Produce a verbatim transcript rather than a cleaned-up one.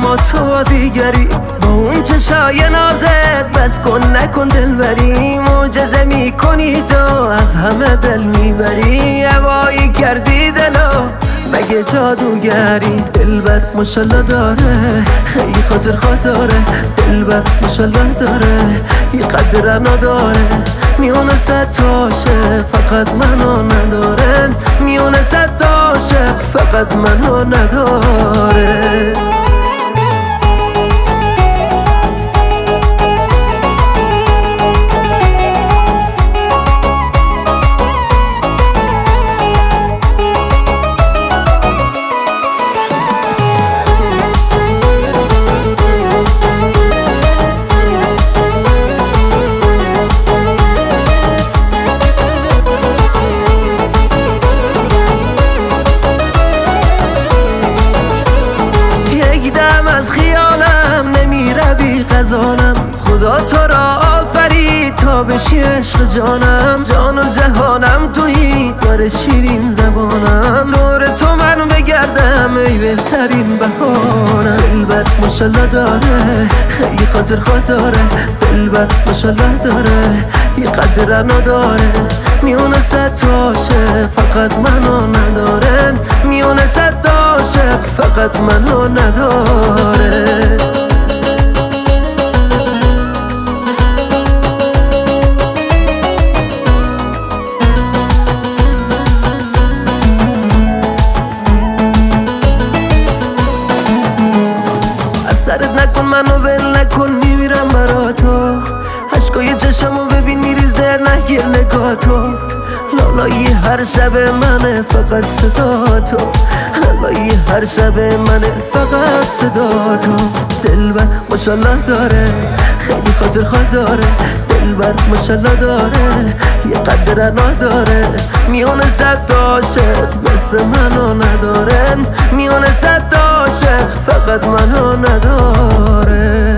اما تو دیگری با اون چشای نازت بس کن نکن دل بری معجزه میکنی تو از همه دل میبری هوایی کردی دلو مگه جادوگری دلبر ماشالله داره خیلی خاطر خواه داره دلبر ماشالله داره یه قدر نداره میونه صد تاشه فقط منو نداره میونه صد تاشه فقط منو نداره از خیالم نمیروی غزالم خدا تو را آفرید تا بشی عشق جانم جان و جهانم تویی یار شیرین زبانم دور تو من بگردم ای بهترین بهانم دلبر ماشالله داره خیلی خاطر خواه داره دلبر ماشالله داره یه قدر نداره میونه صد تاشه فقط منو نداره میونه صد تاشه فقط منو نداره از سرت نکن منو ول نکن میمیرم برا تو عشقای چشمو ببین میریزه نگیر نگاه تو لالایی هر شب منه فقط صدا تو لالایی هر شب منه فقط صدا تو دلبر ماشالله داره خیلی خاطر خواه داره دلبر ماشالله داره یه قدر نداره میونه صد تا عاشق مثل منو نداره میونه صد تا عاشق فقط منو نداره